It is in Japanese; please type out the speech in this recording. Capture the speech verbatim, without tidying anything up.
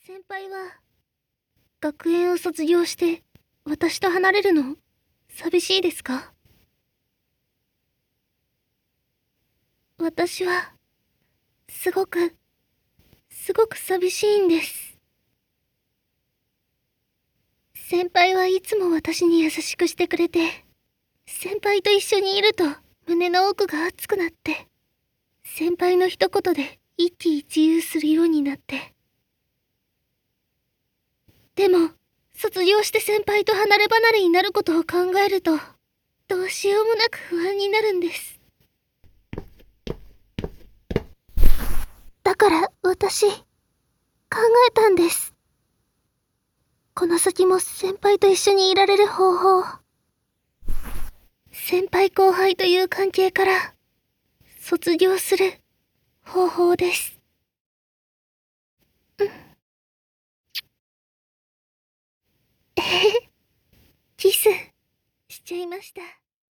先輩は、学園を卒業して、私と離れるの、寂しいですか？私は、すごく、すごく寂しいんです。先輩はいつも私に優しくしてくれて、先輩と一緒にいると胸の奥が熱くなって、先輩の一言で一喜一憂するようになって。でも、卒業して先輩と離れ離れになることを考えると、どうしようもなく不安になるんです。だから私、考えたんです。この先も先輩と一緒にいられる方法。先輩後輩という関係から、卒業する方法です。うん。えへへ、キスしちゃいました。